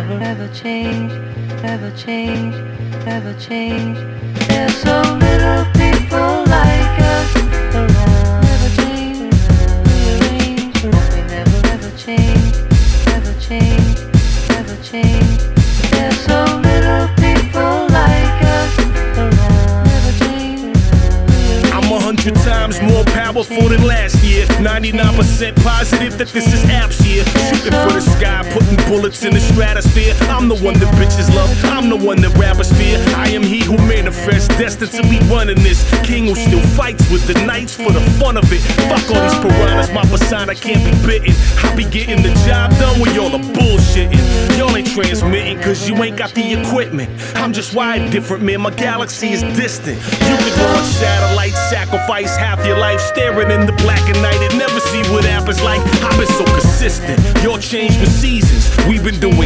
never ever change, ever change, ever change. There's so little people like us around. Never change, rearrange. We never ever change, ever change, ever change. There's so little people like us around. Never change, rearrange. I'm 100 times more powerful than last year. 99% positive that this is Apps year. Shooting for the sky, putting bullets in the stratosphere. I'm the one that bitches love, I'm the one that rappers fear. I am he who manifests, destined to be running this. King who still fights with the knights for the fun of it. Fuck all these piranhas, my persona can't be bitten. I be getting the job done when y'all are bullshitting. Y'all ain't transmitting cause you ain't got the equipment. I'm just wired different, man, my galaxy is distant. You can launch satellites, sacrifice half your life staring in the black and night and never see what happens like. I've been so consistent, y'all change with seasons. We've been doing